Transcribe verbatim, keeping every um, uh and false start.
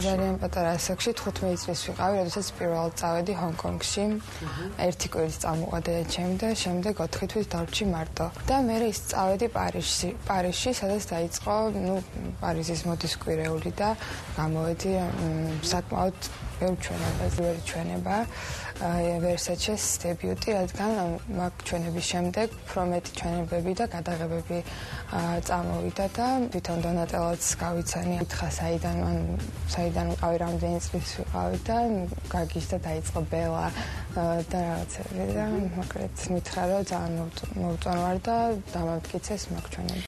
ძალიან პატარა ასაკში, თხუთმეტი წლის ვიყავი, როდესაც პირველად წავედი ჰონკონგში. ერთი კვირის წამოყვა დედაჩემი და შემდეგ ოთხი თვით დარჩი მარტო. და მე ის წავედი პარიზში, პარიზში, სადაც დაიწყო, ну, პარიზის მოდის კვირეული და გამოვედი საკმაოდ ბევრ ჩვენებას, ბევრი ჩვენება. Versace-ს დებიუტი, რადგან მაგ ჩვენების შემდეგ უფრო მეტი ჩვენებები და გადაღებები წამოვიდა და თვითონ დონატელოც გავიცანი. ითხრა საიდან ან საიდან ვიყავი, რამდენი წლის ვიყავი და გაგის და დაიწყო ბელა და რაღაცები და მაგრამ მითხრა რომ ძალიან მოვწონვარ და დამამტკიცეს მაგ ჩვენები.